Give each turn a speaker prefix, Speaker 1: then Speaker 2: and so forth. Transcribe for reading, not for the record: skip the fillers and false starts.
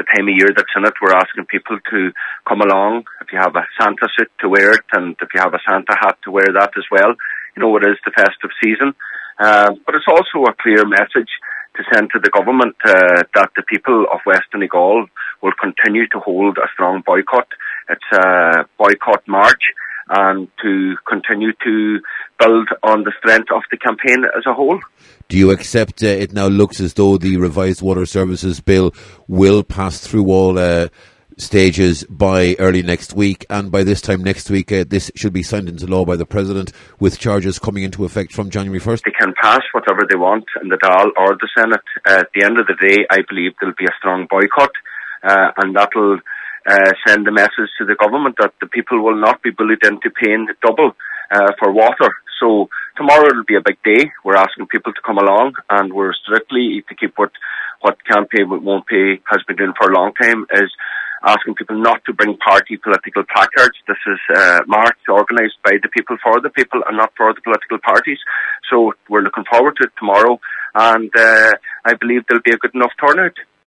Speaker 1: the time of year that's in it. We're asking people to come along. If you have a Santa suit, to wear it, and if you have a Santa hat, to wear that as well. You know, it is the festive season. But it's also a clear message to send to the government that the people of West Donegal will continue to hold a strong boycott. It's a boycott march, and to continue to build on the strength of the campaign as a whole.
Speaker 2: Do you accept it now looks as though the revised Water Services Bill will pass through all stages by early next week, and by this time next week this should be signed into law by the President, with charges coming into effect from January 1st?
Speaker 1: They can pass whatever they want in the Dáil or the Senate. At the end of the day, I believe there'll be a strong boycott, and that'll send the message to the government that the people will not be bullied into paying double for water. So tomorrow will be a big day. We're asking people to come along, and we're strictly to keep what Can't Pay Won't Pay has been doing for a long time, is asking people not to bring party political placards. This is a march organised by the people for the people and not for the political parties. So we're looking forward to it tomorrow, and I believe there'll be a good enough turnout.